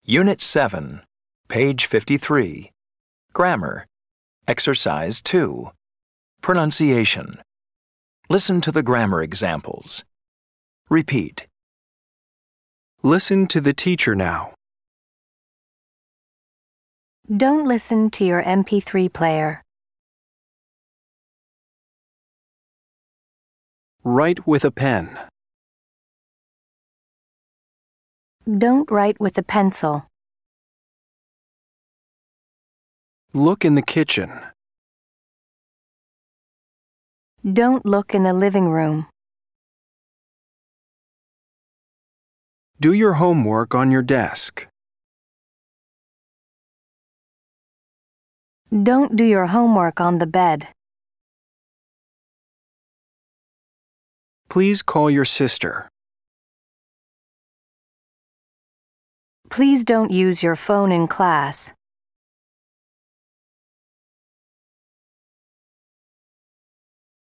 Unit 7, page 53. Grammar. Exercise 2. Pronunciation. Listen to the grammar examples. Repeat. Listen to the teacher now. Don't listen to your MP3 player. Write with a pen. Don't write with a pencil. Look in the kitchen. Don't look in the living room. Do your homework on your desk. Don't do your homework on the bed. Please call your sister. Please don't use your phone in class.